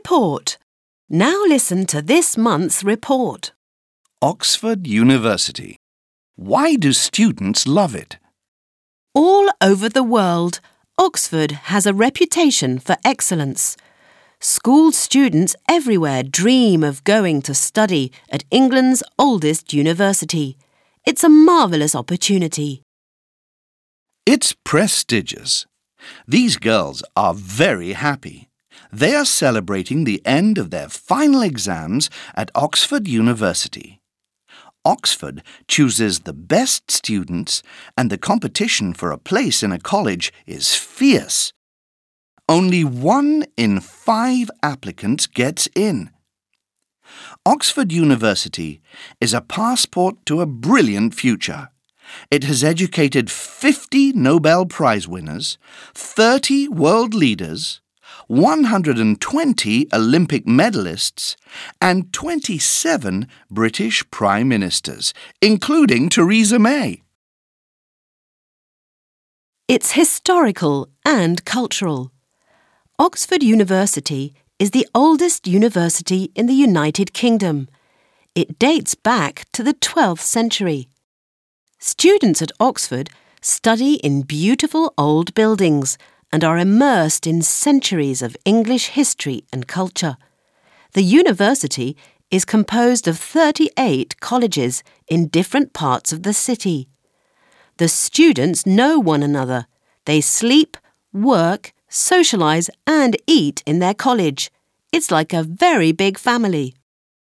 Report. Now listen to this month's report. Oxford University. Why do students love it? All over the world, Oxford has a reputation for excellence. School students everywhere dream of going to study at England's oldest university. It's a marvellous opportunity. It's prestigious. These girls are very happy. They are celebrating the end of their final exams at Oxford University. Oxford chooses the best students, and the competition for a place in a college is fierce. Only 1 in 5 applicants gets in. Oxford University is a passport to a brilliant future. It has educated 50 Nobel Prize winners, 30 world leaders, 120 Olympic medalists, and 27 British Prime Ministers, including Theresa May. It's historical and cultural. Oxford University is the oldest university in the United Kingdom. It dates back to the 12th century. Students at Oxford study in beautiful old buildings and are immersed in centuries of English history and culture. The university is composed of 38 colleges in different parts of the city. The students know one another. They sleep, work, socialise and eat in their college. It's like a very big family.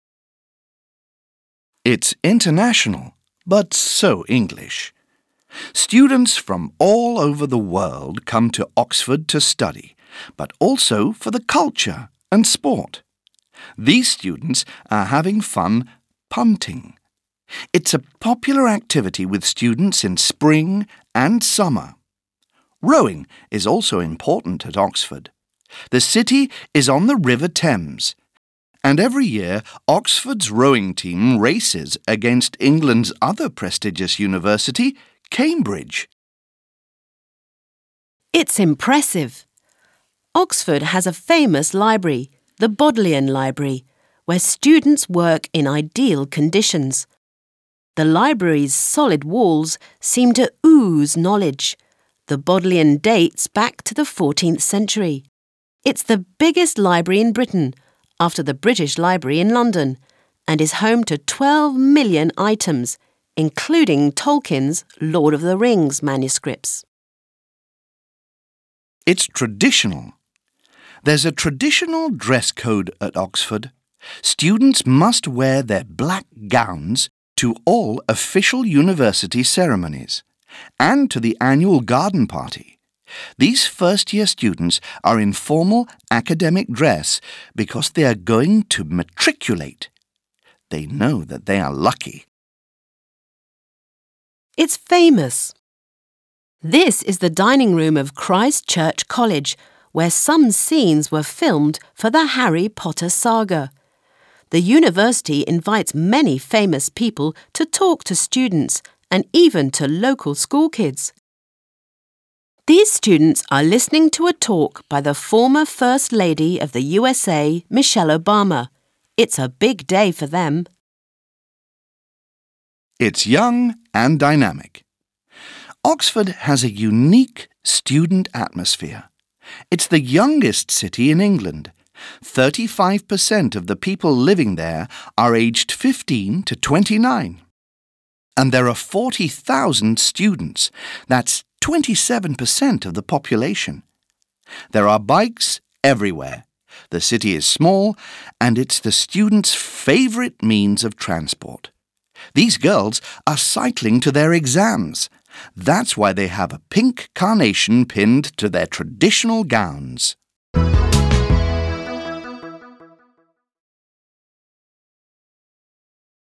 It's international, but so English. Students from all over the world come to Oxford to study, but also for the culture and sport. These students are having fun punting. It's a popular activity with students in spring and summer. Rowing is also important at Oxford. The city is on the River Thames, and every year Oxford's rowing team races against England's other prestigious university, Cambridge. It's impressive. Oxford has a famous library, the Bodleian Library, where students work in ideal conditions. The library's solid walls seem to ooze knowledge. The Bodleian dates back to the 14th century. It's the biggest library in Britain, after the British Library in London, and is home to 12 million items, including Tolkien's Lord of the Rings manuscripts. It's traditional. There's a traditional dress code at Oxford. Students must wear their black gowns to all official university ceremonies and to the annual garden party. These first-year students are in formal academic dress because they are going to matriculate. They know that they are lucky. It's famous. This is the dining room of Christ Church College, where some scenes were filmed for the Harry Potter saga. The university invites many famous people to talk to students and even to local school kids. These students are listening to a talk by the former First Lady of the USA, Michelle Obama. It's a big day for them. It's young and dynamic. Oxford has a unique student atmosphere. It's the youngest city in England. 35% of the people living there are aged 15 to 29. And there are 40,000 students. That's 27% of the population. There are bikes everywhere. The city is small, and it's the students' favourite means of transport. These girls are cycling to their exams. That's why they have a pink carnation pinned to their traditional gowns.